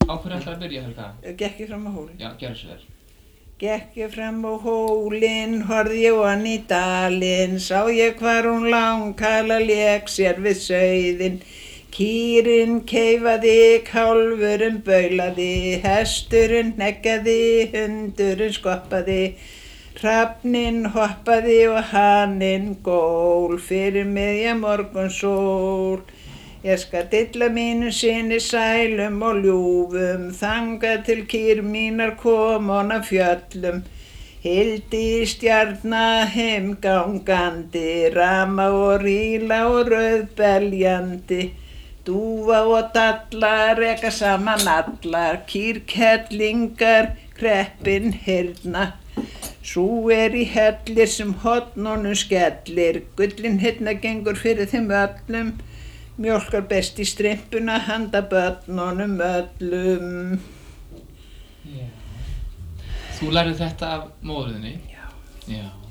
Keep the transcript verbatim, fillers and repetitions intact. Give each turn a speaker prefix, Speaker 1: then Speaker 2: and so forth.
Speaker 1: Á hverju ætlarðu að byrja, Helga?
Speaker 2: Gekk ég fram á hólinn.
Speaker 1: Já, gerðu svo vel.
Speaker 2: Gekk ég fram á hólinn, horfði ég ofan í dalinn, sá ég hvar hún langkala lék sér við sauðinn. Kýrin keifaði, kálfurinn baulaði, hesturinn hneggaði, hundurinn skoppaði. Hrafninn hoppaði og haninn gól, fyrir miðja morgunsól. Ég skal dilla mínu syni sælum og ljúfum, þangað til kýr mínar komon af fjöllum. Hildi stjarna heimgangandi, rama og ríla og rauðbeljandi. Dúfa og dalla reka saman allar, kýrkettlingar kreppin hirna. Sú er í hellir sem hornunum skellir, gullin hirna gengur fyrir þeim öllum. Mjólkar best í strimpuna handa börnunum öllum.
Speaker 1: Já. Þú lærði þetta af móður þinni?
Speaker 2: Já.
Speaker 1: Já.